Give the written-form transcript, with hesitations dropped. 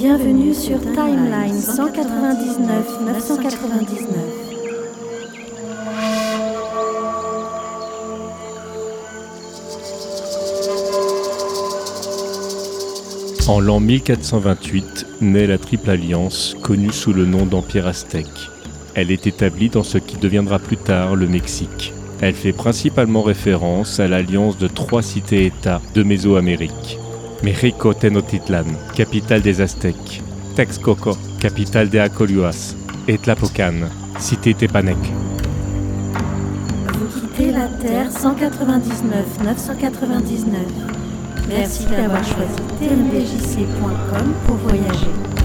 Bienvenue sur Timeline 199 999. En l'an 1428 naît la Triple Alliance, connue sous le nom d'Empire aztèque. Elle est établie dans ce qui deviendra plus tard le Mexique. Elle fait principalement référence à l'alliance de 3 cités-États de Mésoamérique. México Tenochtitlan, capitale des Aztèques. Texcoco, capitale des Acolihuas. Et Tlapocan, cité Tepanec. Vous quittez la Terre 199 999. Merci d'avoir choisi tmdjc.com pour voyager.